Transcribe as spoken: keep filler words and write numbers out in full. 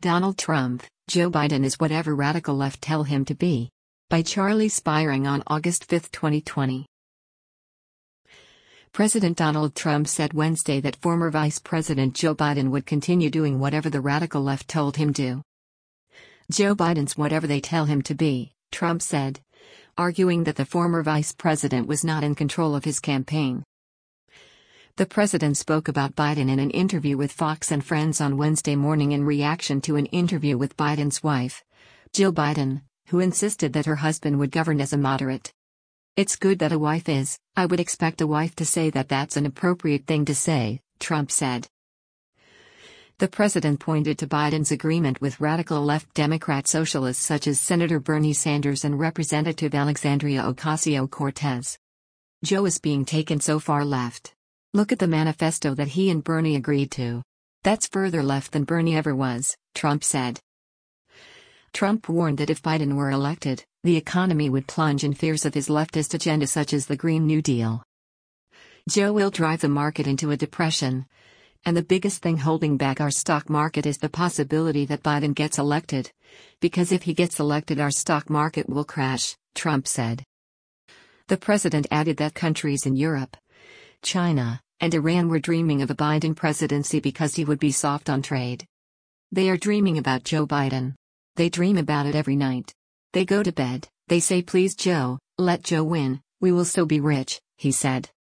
Donald Trump, Joe Biden is whatever radical left tell him to be. By Charlie Spiring on August fifth, twenty twenty. President Donald Trump said Wednesday that former Vice President Joe Biden would continue doing whatever the radical left told him to. Joe Biden's whatever they tell him to be, Trump said, arguing that the former vice president was not in control of his campaign. The president spoke about Biden in an interview with Fox and Friends on Wednesday morning in reaction to an interview with Biden's wife, Jill Biden, who insisted that her husband would govern as a moderate. "It's good that a wife is, I would expect a wife to say that that's an appropriate thing to say," Trump said. The president pointed to Biden's agreement with radical left Democrat socialists such as Senator Bernie Sanders and Representative Alexandria Ocasio-Cortez. "Joe is being taken so far left. Look at the manifesto that he and Bernie agreed to. That's further left than Bernie ever was," Trump said. Trump warned that if Biden were elected, the economy would plunge in fears of his leftist agenda such as the Green New Deal. "Joe will drive the market into a depression. And the biggest thing holding back our stock market is the possibility that Biden gets elected. Because if he gets elected, our stock market will crash," Trump said. The president added that countries in Europe, China, and Iran were dreaming of a Biden presidency because he would be soft on trade. "They are dreaming about Joe Biden. They dream about it every night. They go to bed, they say, 'Please Joe, let Joe win, we will still be rich,'" he said.